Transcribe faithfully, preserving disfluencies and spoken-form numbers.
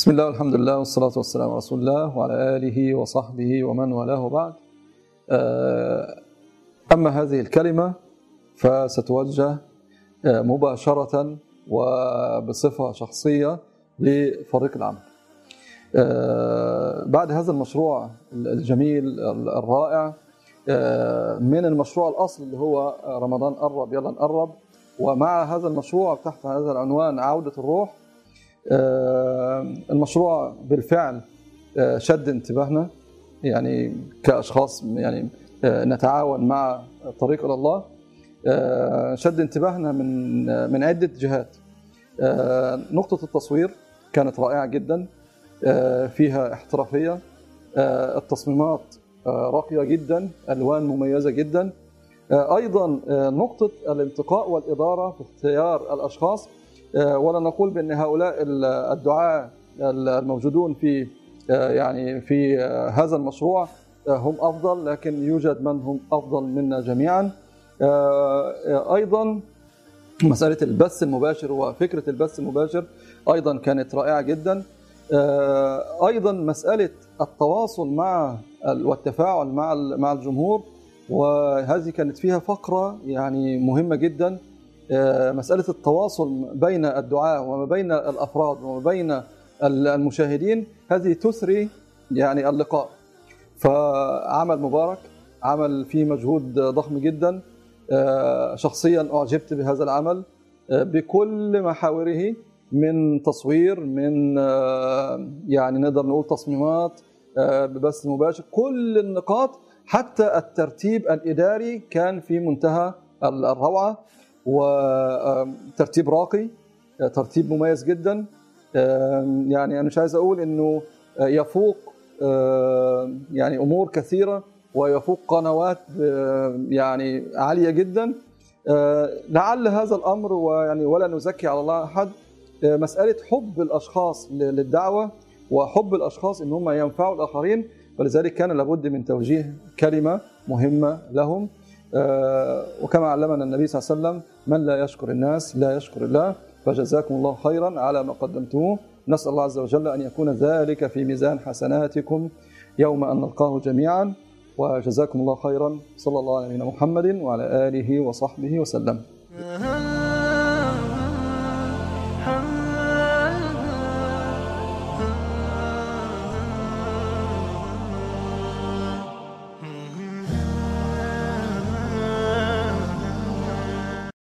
بسم الله والحمد لله والصلاة والسلام على رسول الله وعلى آله وصحبه ومن والاه بعد. أما هذه الكلمة فستوجه مباشرة وبصفة شخصية لفريق العمل. بعد هذا المشروع الجميل الرائع، من المشروع الأصل اللي هو رمضان قرب يلا نقرب، ومع هذا المشروع تحت هذا العنوان عودة الروح، المشروع بالفعل شد انتباهنا، يعني كأشخاص يعني نتعاون مع طريق إلى الله. شد انتباهنا من من عدة جهات. نقطة التصوير كانت رائعة جدا، فيها احترافية، التصميمات راقية جدا، ألوان مميزة جدا. أيضا نقطة الانتقاء والإدارة في اختيار الأشخاص، ولا نقول بأن هؤلاء الدعاة الموجودون في يعني في هذا المشروع هم أفضل، لكن يوجد من هم أفضل منا جميعا. أيضا مسألة البث المباشر وفكرة البث المباشر أيضا كانت رائعة جدا. أيضا مسألة التواصل مع والتفاعل مع مع الجمهور، وهذه كانت فيها فقرة يعني مهمة جدا. مسألة التواصل بين الدعاة وما بين الأفراد وما بين المشاهدين، هذه تثري يعني اللقاء. فعمل مبارك، عمل فيه مجهود ضخم جدا. شخصيا أعجبت بهذا العمل بكل محاوره، من تصوير، من يعني نقدر نقول تصميمات، ببث مباشر، كل النقاط، حتى الترتيب الإداري كان في منتهى الروعة، وترتيب راقي، ترتيب مميز جدا. يعني أنا مش عايز أقول إنه يفوق يعني أمور كثيرة، ويفوق قنوات يعني عالية جدا. لعل هذا الأمر، ويعني ولا نزكي على الله أحد، مسألة حب الأشخاص للدعوة وحب الأشخاص إن هم ينفعوا الآخرين، ولذلك كان لابد من توجيه كلمة مهمة لهم. وكما علمنا النبي صلى الله عليه وسلم: من لا يشكر الناس لا يشكر الله، فجزاكم الله خيرا على ما قدمتموه. نسأل الله عز وجل أن يكون ذلك في ميزان حسناتكم يوم أن نلقاه جميعا، وجزاكم الله خيرا. صلى الله على نبينا محمد وعلى آله وصحبه وسلم.